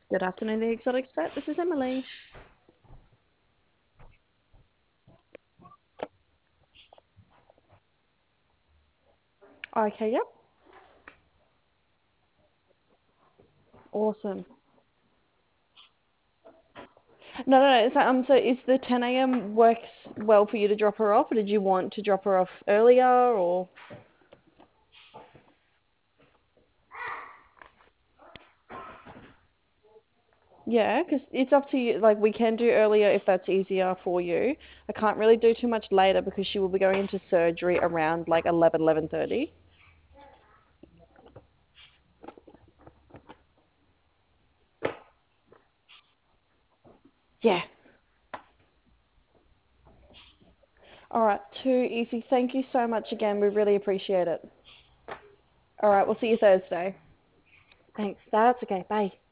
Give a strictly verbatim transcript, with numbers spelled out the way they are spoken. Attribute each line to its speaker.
Speaker 1: Good afternoon, the Exotic Set. This is Emily. Okay, yep. Awesome. No, no, no. So, um, so is the ten a m works well for you to drop her off, or did you want to drop her off earlier, or? Yeah, because it's up to you. Like, we can do earlier if that's easier for you. I can't really do too much later because she will be going into surgery around like eleven, eleven thirty. Yeah. All right, too easy. Thank you so much again. We really appreciate it. All right, we'll see you Thursday. Thanks. That's okay. Bye.